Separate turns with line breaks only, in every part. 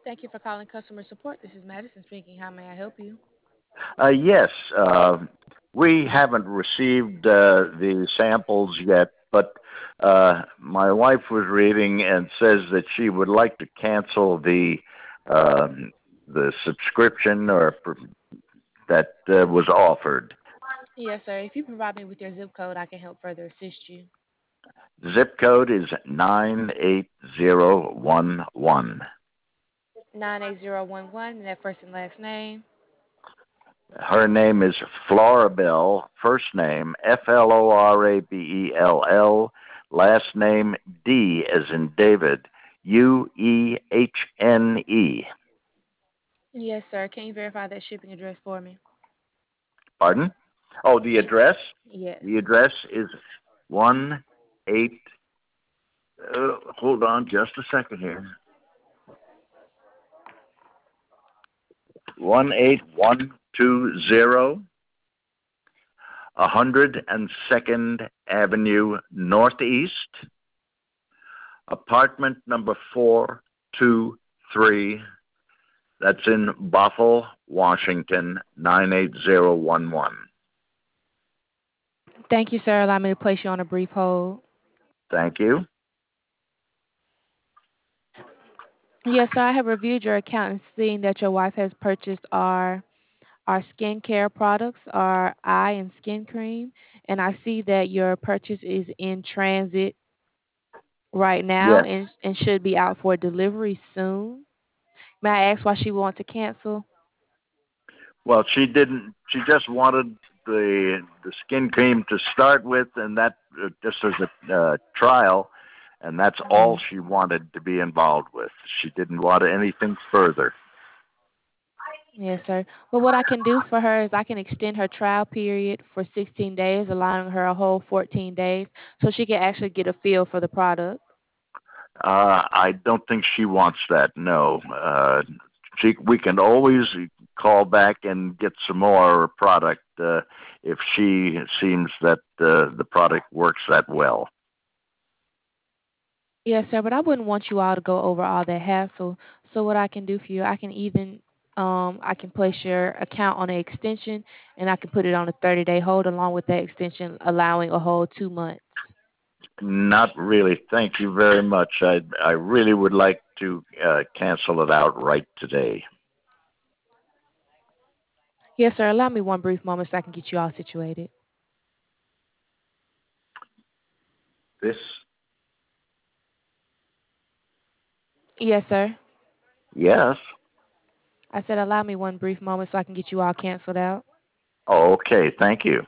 Thank you for calling customer support. This is Madison speaking. How may I help you?
Yes, we haven't received the samples yet, but my wife was reading and says that she would like to cancel the subscription that was offered.
Yes, sir. If you provide me with your zip code, I can help further assist you.
Zip code is 98011.
98011, and that first and last name.
Her name is Florabelle, first name Florabell, last name D as in David, Uhne.
Yes, sir. Can you verify that shipping address for me?
Pardon? Oh, the
Can
address?
Yes.
The address is 1 8. Hold on just a second here. 18120 102nd Avenue Northeast, apartment number 423. That's in Bothell, Washington, 98011.
Thank you, sir. Allow me to place you on a brief hold.
Thank you.
Yes, sir. I have reviewed your account and seen that your wife has purchased our skincare products, our eye and skin cream, and I see that your purchase is in transit right now
Yes.
and should be out for delivery soon. May I ask why she want to cancel?
Well, she didn't. She just wanted the skin cream to start with, and that just as a trial, and that's all
Yes.
she wanted to be involved with. She didn't want anything further.
Yes, sir. Well, what I can do for her is I can extend her trial period for 16 days, allowing her a whole 14 days, so she can actually get a feel for the product.
I don't think she wants that. No. We can always call back and get some more product if she seems that the product works that well.
Yes, sir, but I wouldn't want you all to go over all that hassle. So what I can do for you, I can place your account on an extension and I can put it on a 30-day hold along with that extension allowing a whole 2 months.
Not really. Thank you very much. I really would like to cancel it out right today.
Yes, sir, allow me one brief moment so I can get you all situated.
This?
Yes, sir.
Yes.
I said allow me one brief moment so I can get you all canceled out.
Oh, okay. Thank you.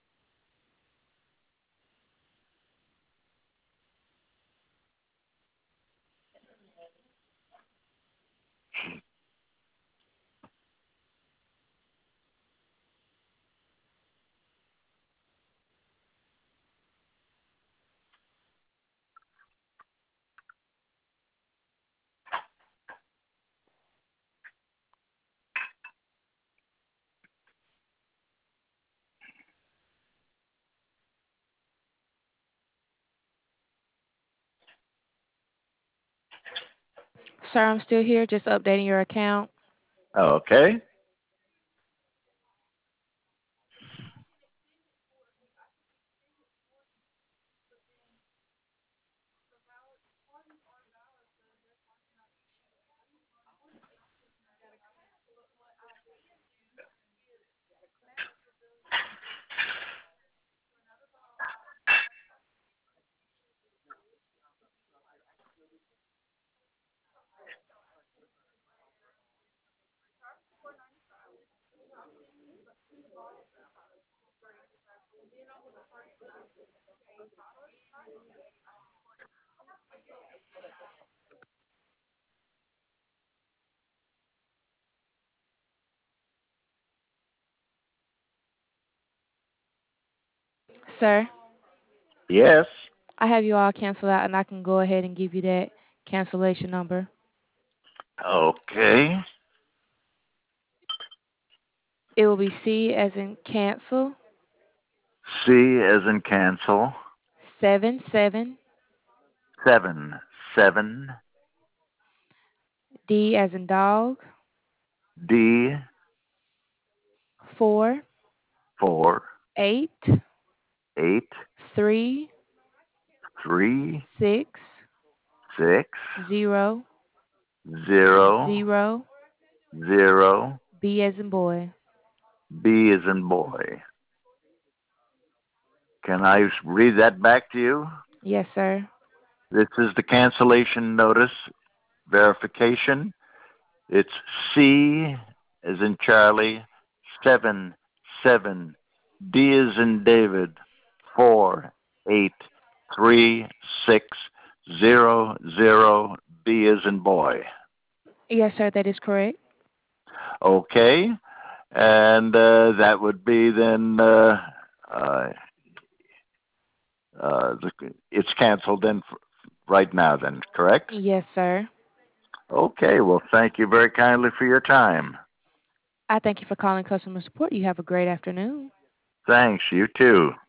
Sir, I'm still here, just updating your account.
Okay.
Sir,
Yes.
I have you all canceled out and I can go ahead and give you that cancellation number.
Okay.
It will be C as in cancel,
C as in cancel.
77
7 7
D as in dog.
D
4,
4
8,
8
3,
3
6,
6
0,
0
0.
0.
B as in boy.
B is in boy. Can I read that back to you?
Yes, sir.
This is the cancellation notice verification. It's C as in Charlie, 7 7. D as in David, 4 8 3 6 0 0. B as in boy.
Yes, sir, that is correct.
Okay, and that would be then uh, it's canceled then right now. Then correct?
Yes, sir.
Okay. Well, thank you very kindly for your time.
I thank you for calling customer support. You have a great afternoon.
Thanks. You too.